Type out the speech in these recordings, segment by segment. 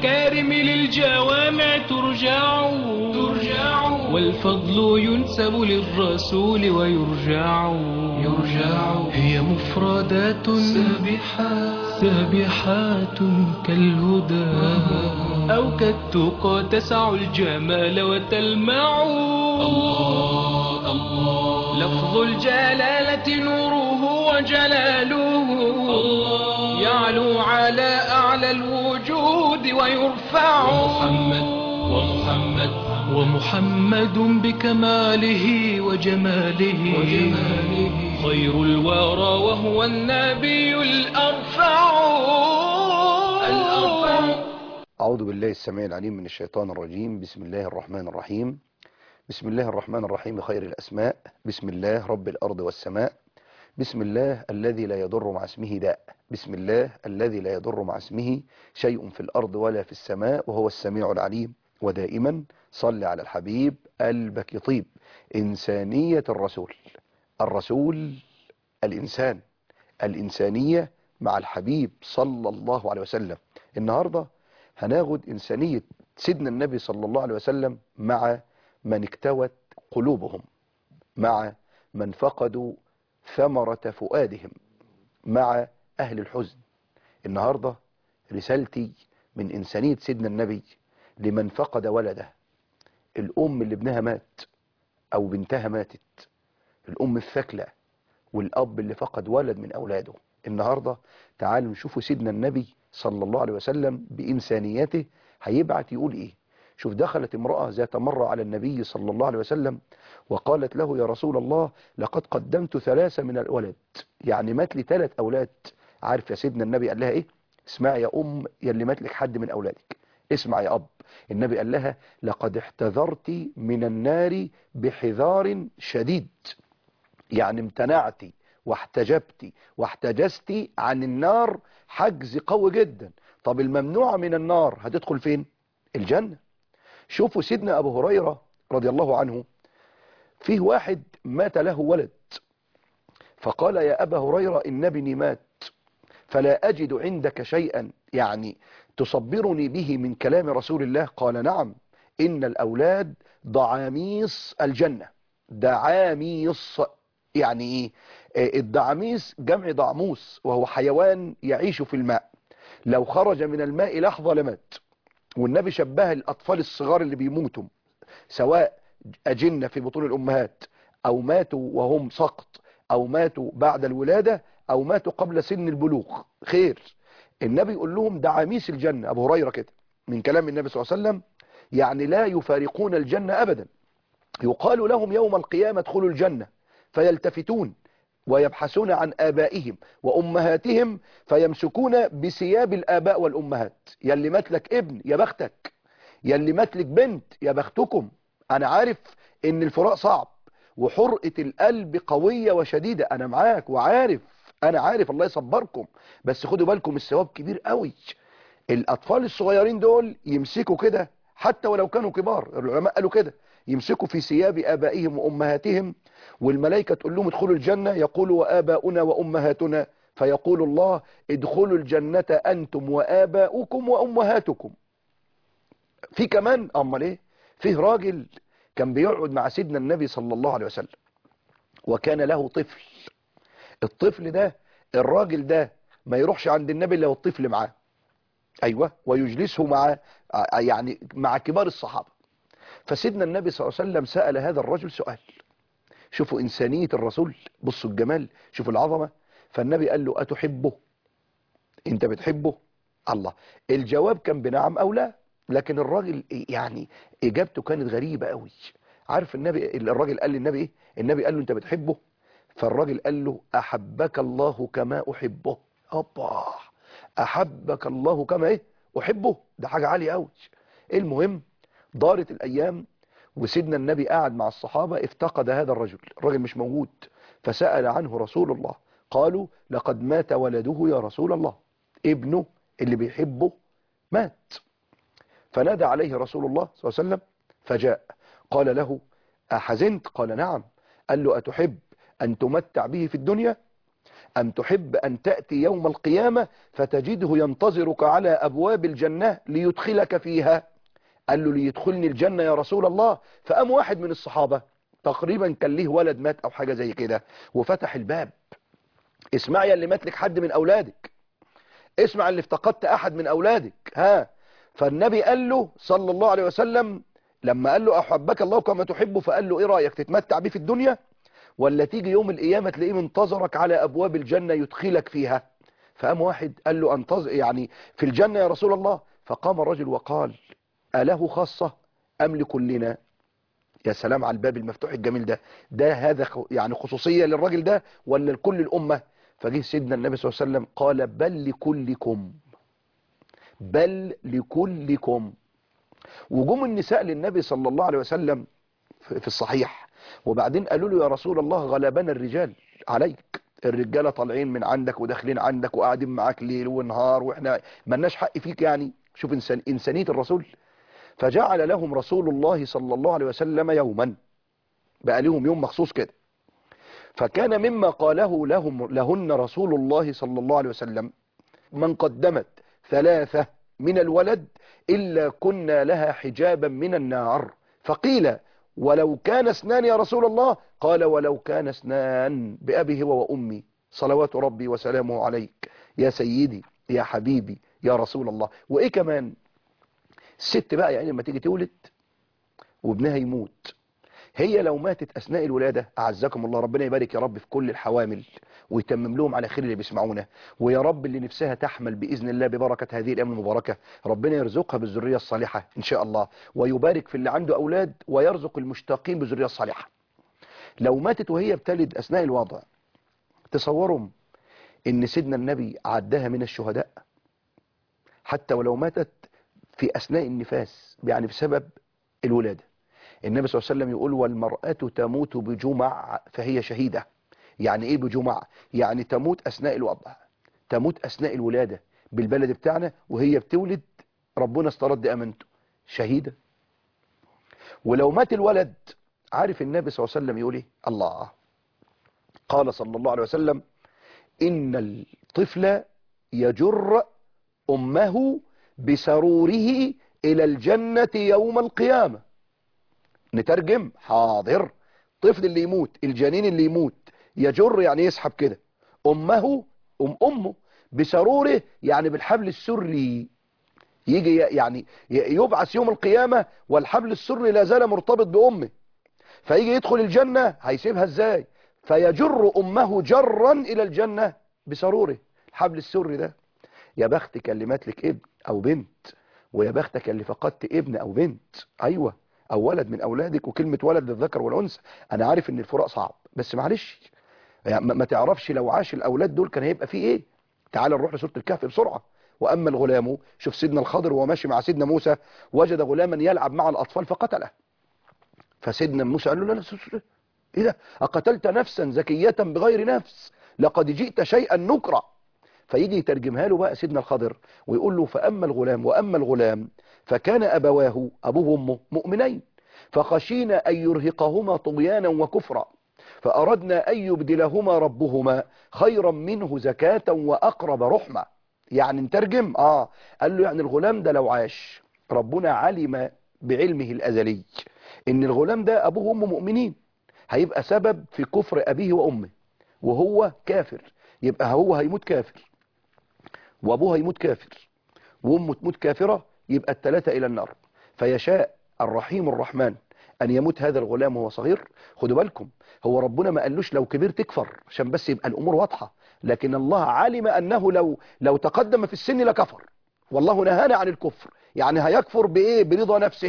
المكارم للجوامع ترجع والفضل ينسب للرسول ويرجع هي مفردات سابحات كالهدى أو كالتقى تسع الجمال وتلمع الله الله لفظ الجلالة نوره وجلاله الله يعلو على أعلى الوجود ويرفع ومحمد بكماله وجماله خير الورى وهو النبي الأرفع. أعوذ بالله السميع العليم من الشيطان الرجيم. بسم الله الرحمن الرحيم. بسم الله الرحمن الرحيم خير الأسماء. بسم الله رب الأرض والسماء. بسم الله الذي لا يضر مع اسمه داء. بسم الله الذي لا يضر مع اسمه شيء في الأرض ولا في السماء وهو السميع العليم. ودائما صل على الحبيب قلبك يطيب. إنسانية الرسول الإنسان، الإنسانية مع الحبيب صلى الله عليه وسلم. النهاردة هناخد إنسانية سيدنا النبي صلى الله عليه وسلم مع من اكتوت قلوبهم، مع من فقدوا ثمرة فؤادهم، مع أهل الحزن. النهاردة رسالتي من إنسانية سيدنا النبي لمن فقد ولده، الأم اللي ابنها مات أو بنتها ماتت، الأم الثكلى، والأب اللي فقد ولد من أولاده. النهاردة تعالوا نشوفوا سيدنا النبي صلى الله عليه وسلم بإنسانيته هيبعت يقول إيه. شوف، دخلت امرأة ذات مرة على النبي صلى الله عليه وسلم وقالت له: يا رسول الله، لقد قدمت 3 من الولد، يعني مات لي 3 أولاد. عارف يا سيدنا النبي قال لها إيه؟ اسمع يا أم يلي مات لك حد من أولادك، اسمع يا أب. النبي قال لها: لقد احتذرت من النار بحذار شديد، يعني امتنعتي واحتجبتي واحتجزتي عن النار حجز قوي جدا. طب الممنوع من النار هتدخل فين؟ الجنة. شوفوا سيدنا أبو هريرة رضي الله عنه، فيه واحد مات له ولد فقال: يا أبا هريرة، إن ابني مات فلا أجد عندك شيئا يعني تصبرني به من كلام رسول الله. قال: نعم، إن الأولاد ضعاميص الجنة. دعاميص يعني إيه؟ الدعاميص جمع ضعموس، وهو حيوان يعيش في الماء، لو خرج من الماء لحظة لمات. والنبي شبه الأطفال الصغار اللي بيموتوا، سواء أجنة في بطون الأمهات، أو ماتوا وهم سقط، أو ماتوا بعد الولادة، أو ماتوا قبل سن البلوغ، خير. النبي يقول لهم دعاميس الجنة. أبو هريرة كده من كلام النبي صلى الله عليه وسلم، يعني لا يفارقون الجنة أبدا. يقال لهم يوم القيامة ادخلوا الجنة، فيلتفتون ويبحثون عن آبائهم وأمهاتهم فيمسكون بثياب الآباء والأمهات. يلي مات لك ابن يا بختك، يلي مات لك بنت يا بختكم. أنا عارف إن الفراق صعب وحرقة القلب قوية وشديدة، أنا معاك وعارف، أنا عارف، الله يصبركم، بس خدوا بالكم الثواب كبير قوي. الأطفال الصغيرين دول يمسكوا كده حتى ولو كانوا كبار، العلماء قالوا كده، يمسكوا في ثياب آبائهم وأمهاتهم، والملائكة تقول لهم ادخلوا الجنة، يقولوا وآباؤنا وأمهاتنا، فيقول الله: ادخلوا الجنة أنتم وآباؤكم وأمهاتكم. في كمان أمال إيه؟ فيه راجل كان بيقعد مع سيدنا النبي صلى الله عليه وسلم، وكان له طفل. الطفل ده، الراجل ده ما يروحش عند النبي إلا والطفل معاه، أيوة، ويجلسه مع يعني مع كبار الصحابة. فسيدنا النبي صلى الله عليه وسلم سأل هذا الرجل سؤال. شوفوا إنسانية الرسول، بصوا الجمال، شوفوا العظمة. فالنبي قال له: أتحبه؟ أنت بتحبه؟ الله. الجواب كان بنعم أو لا، لكن الراجل يعني إجابته كانت غريبة قوي. عارف الراجل قال للنبي إيه؟ النبي قال له: أنت بتحبه؟ فالراجل قال له: أحبك الله كما أحبه. أبا، أحبك الله كما إيه؟ أحبه. ده حاجة عالية قوي. المهم، دارت الأيام وسيدنا النبي قاعد مع الصحابة، افتقد هذا الراجل مش موجود. فسأل عنه رسول الله، قالوا: لقد مات ولده يا رسول الله، ابنه اللي بيحبه مات. فنادى عليه رسول الله صلى الله عليه وسلم فجاء. قال له: أحزنت؟ قال: نعم. قال له: أتحب أن تمتع به في الدنيا؟ أم تحب أن تأتي يوم القيامة فتجده ينتظرك على أبواب الجنة ليدخلك فيها؟ قال له ليدخلني الجنة يا رسول الله. فقام واحد من الصحابة تقريبا كان ليه ولد مات أو حاجة زي كده وفتح الباب. اسمع يا اللي مات لك حد من أولادك، اسمع اللي افتقدت أحد من أولادك، ها. فالنبي قال له صلى الله عليه وسلم لما قال له أحبك الله كما تحبه، فقال له إيه رأيك تتمتع بيه في الدنيا ولا تيجي يوم القيامة تلاقيه منتظرك على أبواب الجنة يدخلك فيها؟ فقام واحد قال له انتظر يعني في الجنة يا رسول الله. فقام الرجل وقال أله خاصة أم لكلنا؟ يا سلام على الباب المفتوح الجميل ده هذا يعني خصوصية للراجل ده ولا لكل الأمة؟ فجه سيدنا النبي صلى الله عليه وسلم قال بل لكلكم، بل لكلكم. وجم النساء للنبي صلى الله عليه وسلم في الصحيح وبعدين قالوا له يا رسول الله غلبنا الرجال عليك، الرجالة طالعين من عندك وداخلين عندك وقاعدين معاك ليل ونهار واحنا ملناش حق فيك يعني. شوف إنسانية الرسول. فجعل لهم رسول الله صلى الله عليه وسلم يوما، بقى لهم يوم مخصوص كده. فكان مما قاله لهن رسول الله صلى الله عليه وسلم من قدمت 3 من الولد إلا كنا لها حجابا من النار. فقيل ولو كان 2 يا رسول الله؟ قال ولو كان 2 بأبي هو وأمي صلوات ربي وسلامه عليك يا سيدي يا حبيبي يا رسول الله. وإيه كمان؟ الست بقى يعني لما تيجي تولد وابنها يموت، هي لو ماتت أثناء الولادة أعزكم الله، ربنا يبارك يا رب في كل الحوامل ويتمم لهم على خير اللي بيسمعونا، ويا رب اللي نفسها تحمل بإذن الله ببركة هذه الأيام المباركة ربنا يرزقها بالذرية الصالحة إن شاء الله، ويبارك في اللي عنده أولاد ويرزق المشتاقين بالذرية الصالحة. لو ماتت وهي بتلد أثناء الوضع، تصوروا إن سيدنا النبي عدها من الشهداء حتى ولو ماتت في أثناء النفاس يعني بسبب الولادة. النبي صلى الله عليه وسلم يقول والمرأة تموت بجمع فهي شهيدة. يعني ايه بجمع؟ يعني تموت اثناء الوضع، تموت اثناء الولادة بالبلد بتاعنا وهي بتولد ربنا استرد امانته، شهيدة. ولو مات الولد، عارف النبي صلى الله عليه وسلم يقول ايه؟ الله قال صلى الله عليه وسلم ان الطفل يجر امه بسروره الى الجنة يوم القيامة. نترجم حاضر. طفل اللي يموت، الجنين اللي يموت، يجر يعني يسحب كده امه بسروره يعني بالحبل السري، يجي يعني يبعث يوم القيامة والحبل السري لا زال مرتبط بأمه، فيجي يدخل الجنة هيسيبها ازاي؟ فيجر امه جرا الى الجنة بسروره، الحبل السري ده. يا بختك اللي مات لك ابن او بنت، ويا بختك اللي فقدت ابن او بنت، ايوه، او ولد من اولادك. وكلمة ولد للذكر والانثى، انا عارف ان الفراق صعب بس معلش يعني ما تعرفش لو عاش الاولاد دول كان هيبقى فيه ايه. تعال نروح لسورة الكهف بسرعة. واما الغلام، شوف سيدنا الخضر وهو ماشي مع سيدنا موسى وجد غلاما يلعب مع الاطفال فقتله. فسيدنا موسى قال له لا لا، ايه ده؟ اقتلت نفسا زكية بغير نفس لقد جئت شيئا نكرا. فيجي يترجمها له بقى سيدنا الخضر ويقول له فأما الغلام، وأما الغلام فكان أبواه أبوه وأمه مؤمنين فخشينا أن يرهقهما طغيانا وكفرا فأردنا أن يبدلهما ربهما خيرا منه زكاة وأقرب رحمة. يعني نترجم قال له يعني الغلام ده لو عاش ربنا علم بعلمه الأزلي إن الغلام ده أبوه وأمه مؤمنين، هيبقى سبب في كفر أبيه وأمه وهو كافر، يبقى هو هيموت كافر وابوه هيموت كافر وامه تموت كافرة، يبقى الثلاثة الى النار. فيشاء الرحيم الرحمن ان يموت هذا الغلام وهو صغير. خدوا بالكم، هو ربنا ما قالوش لو كبر تكفر عشان بس يبقى الامور واضحة، لكن الله علم انه لو تقدم في السن لكفر، والله نهانا عن الكفر، يعني هيكفر بايه؟ برضا نفسه.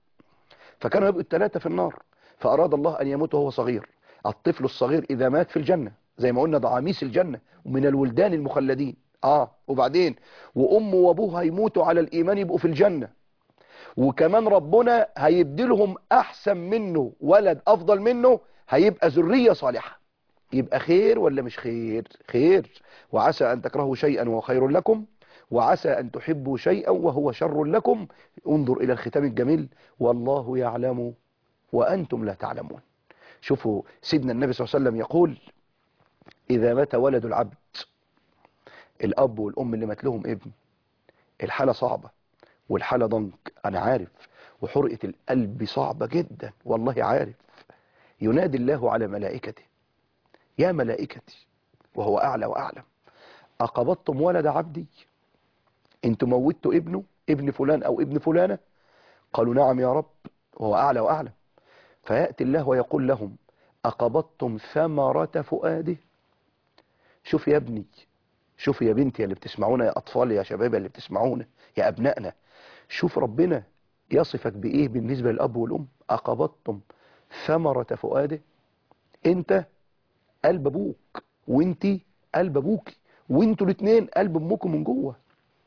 فكانوا يبقوا الثلاثة في النار، فاراد الله ان يموت وهو صغير. الطفل الصغير اذا مات في الجنة زي ما قلنا ده عميس الجنة ومن الولدان المخلدين. وبعدين وامه وابوه هيموتوا على الايمان يبقوا في الجنة، وكمان ربنا هيبدلهم احسن منه ولد افضل منه، هيبقى ذرية صالحة. يبقى خير ولا مش خير؟ خير. وعسى ان تكرهوا شيئا وهو خير لكم وعسى ان تحبوا شيئا وهو شر لكم. انظر الى الختام الجميل والله يعلم وانتم لا تعلمون. شوفوا سيدنا النبي صلى الله عليه وسلم يقول إذا مات ولد العبد، الأب والأم اللي مات لهم ابن، الحالة صعبة والحالة ضنك، أنا عارف، وحرقة القلب صعبة جدا والله عارف. ينادي الله على ملائكته: يا ملائكتي، وهو أعلى وأعلم، أقبضتم ولد عبدي؟ انتم موتوا ابنه، ابن فلان أو ابن فلانة؟ قالوا نعم يا رب، وهو أعلى وأعلم. فيأتي الله ويقول لهم: أقبضتم ثمرة فؤاده؟ شوف يا ابني، شوف يا بنتي اللي بتسمعونا، يا أطفال، يا شباب اللي بتسمعونا، يا أبنائنا، شوف ربنا يصفك بإيه بالنسبة للأب والأم. أقبضتم ثمرة فؤاده؟ أنت قلب أبوك، وأنتي قلب أبوك، وأنتوا الاثنين قلب أمكم من جوه.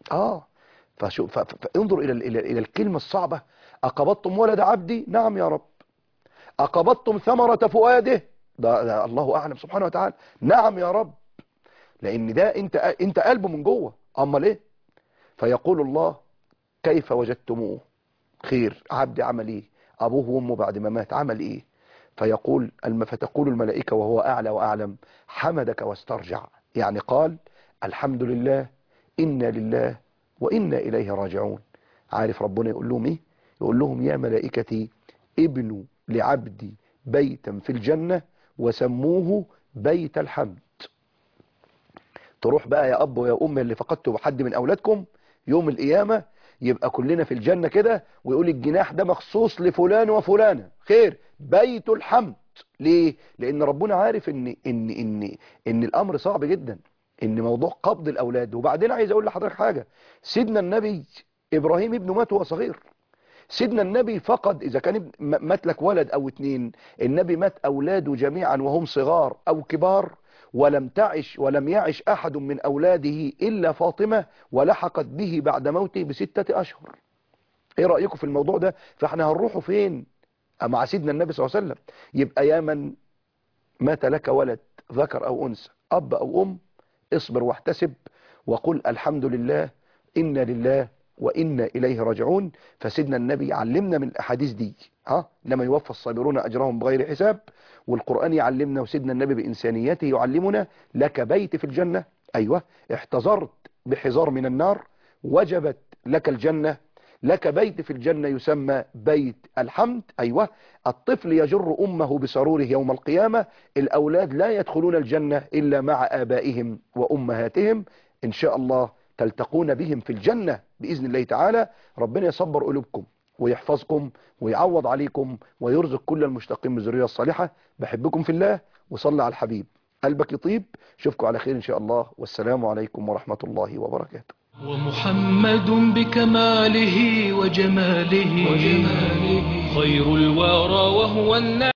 فانظر إلى الكلمة الصعبة: أقبضتم ولد عبدي؟ نعم يا رب. أقبضتم ثمرة فؤاده؟ ده الله أعلم سبحانه وتعالى. نعم يا رب، لأن ده أنت قلبه من جوه. أما ليه؟ فيقول الله: كيف وجدتموه؟ خير، عبدي عمل إيه؟ أبوه وأمه بعد ما مات عمل إيه؟ فتقول الملائكة وهو أعلى وأعلم: حمدك واسترجع، يعني قال الحمد لله، إنا لله وإنا إليه راجعون. عارف ربنا يقول لهم إيه؟ يقول لهم: يا ملائكتي، ابنوا لعبدي بيتا في الجنة وسموه بيت الحمد. تروح بقى يا أب ويا أم اللي فقدتوا حد من أولادكم يوم القيامة، يبقى كلنا في الجنة كده، ويقول الجناح ده مخصوص لفلان وفلانة، خير، بيت الحمد. ليه؟ لأن ربنا عارف إن الأمر صعب جدا، إن موضوع قبض الأولاد. وبعدين عايز أقول لحضرتك حاجة: سيدنا النبي إبراهيم ابنه مات وهو صغير. سيدنا النبي فقد، إذا كان مات لك ولد أو اتنين، النبي مات أولاده جميعا وهم صغار أو كبار، ولم يعش أحد من أولاده إلا فاطمة، ولحقت به بعد موته ب6 أشهر. إيه رأيكم في الموضوع ده؟ فإحنا هنروحوا فين مع سيدنا النبي صلى الله عليه وسلم؟ يبقى يا من مات لك ولد ذكر أو أنثى، أب أو أم، اصبر واحتسب وقل الحمد لله، إنا لله وإنا إليه راجعون. فسيدنا النبي علمنا من الأحاديث دي: إنما يوفى الصابرون أجرهم بغير حساب. والقرآن يعلمنا، وسيدنا النبي بإنسانيته يعلمنا: لك بيت في الجنة، أيوة، احتضرت بحذار من النار، وجبت لك الجنة، لك بيت في الجنة يسمى بيت الحمد، أيوة. الطفل يجر أمه بسروره يوم القيامة. الأولاد لا يدخلون الجنة إلا مع آبائهم وأمهاتهم. إن شاء الله تلتقون بهم في الجنة بإذن الله تعالى. ربنا يصبر قلوبكم ويحفظكم ويعوض عليكم ويرزق كل المشتاقين بالذرية الصالحة. بحبكم في الله، وصلى على الحبيب قلبك يطيب. اشوفكم على خير إن شاء الله، والسلام عليكم ورحمة الله وبركاته. ومحمد بكماله وجماله خير الورى وهو النبي.